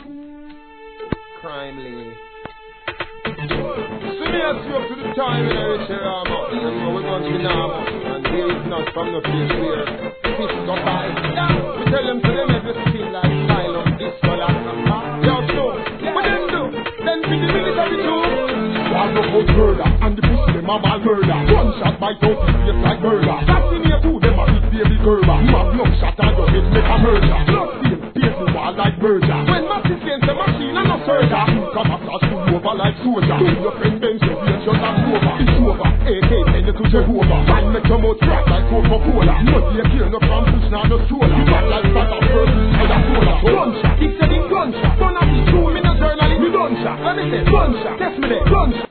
Crime Lee. So me ask you up to the time in a share our mouth. And we're going to be now. And there is not from the place where fish go by. We tell them to them everything like asylum, this, that, and that. Yo, so, what them do? Then be the military too. One of us murder, and the pussy them a mal murder. One shot by 30 years like murder. That's in here too, them a big baby Gerber. You a blood shot and your head make a murder. Blood stain, paint the wall like murder. When Maxi against the machine and no surger. You come across you over like soldier. Do your friend them so we just have over. It's over, AK send it to Jehovah. Man make your mouth crack like Coca-Cola. No day here, no from push now no stroller. You back like fat of purple, I got cola. Gunshot, he said in gunshot. Don't have the true, me no journalist. Me gunshot, let me say gunshot. Test me there, gunshot.